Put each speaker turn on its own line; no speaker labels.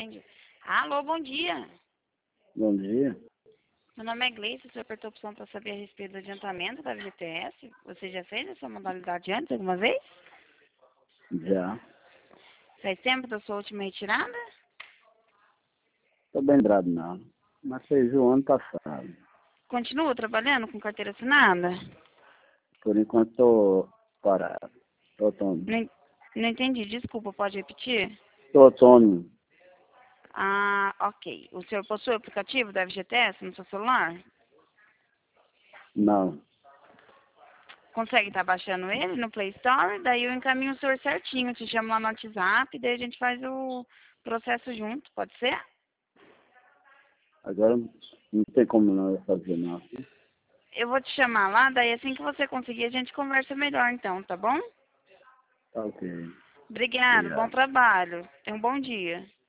Entendi. Alô, bom dia.
Bom dia.
Meu nome é Gleice, você apertou a opção para saber a respeito do adiantamento da FGTS. Você já fez essa modalidade antes, alguma vez?
Já.
Faz tempo da sua última retirada?
Tô bem lembrado não. Mas fez o ano passado.
Continua trabalhando com carteira assinada?
Por enquanto tô parado. Tô autônomo.
Não entendi, desculpa, pode repetir?
Tô autônomo.
Ah, ok. O senhor possui o aplicativo da FGTS no seu celular?
Não.
Consegue estar baixando ele no Play Store? Daí eu encaminho o senhor certinho, te chamo lá no WhatsApp, daí a gente faz o processo junto, pode ser?
Agora não tem como não eu fazer não.
Eu vou te chamar lá, daí assim que você conseguir a gente conversa melhor então, tá bom?
Tá ok.
Obrigado, bom
Obrigado.
trabalho. Tenha um bom dia.